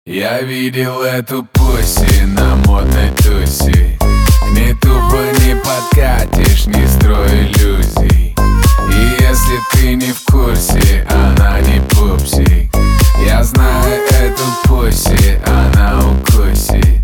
Я видел эту пусси на модной тусе. К ней тупо не подкатишь, не строй иллюзий. И если ты не в курсе, она не пупсик. Я знаю эту пусси, она укусит.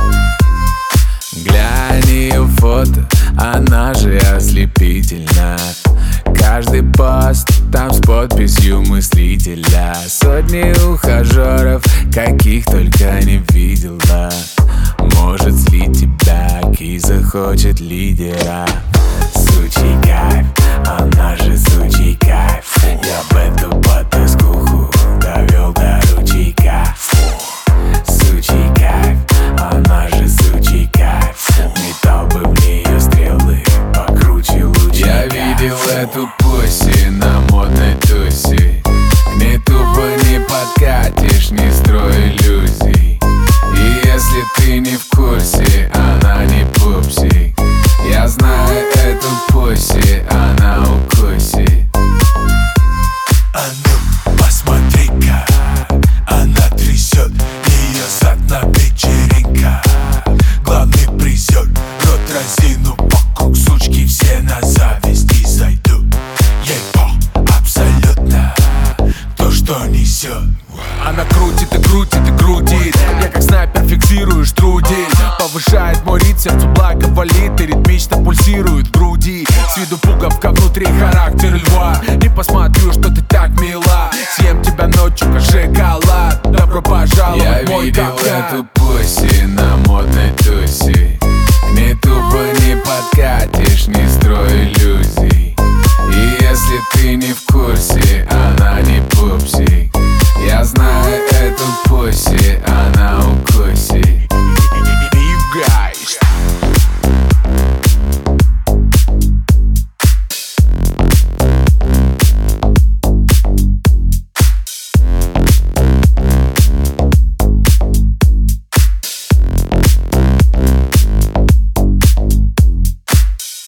Глянь ее фото, она же ослепительна. Каждый пост там с подписью мыслителя. Сотни ухажеров, каких только не видела. Может слить тебя, и захочет лидера. Сучий кайф, она же сучий кайф. Я бы эту потаскуху довел до ручейка. Сучий кайф, она же сучий кайф. Метал бы в нее стрелы покруче лучника. Я видел эту пусси на модной тусе. К ней тупо не подкатишь, не строй иллюзий. И если ты не в курсе, она не пупсик. Я знаю эту пусси, она укусит. А ну, посмотри-ка, она трясет, ее зад на вечеринках. Главный призер, рот разину, вокруг сучки все на зависть и зайдут. Ей-бо, абсолютно то, что несет. Она крутит и крутит и крутит. Я как снайпер фиксирую штрудель. Повышает мой ритм, сердцу благоволит и ритмично пульсирует в груди. С виду пуговка, внутри характер льва. Не посмотрю, что ты так мила. Съем тебя ночью, как шоколад. Добро пожаловать в мой капкан.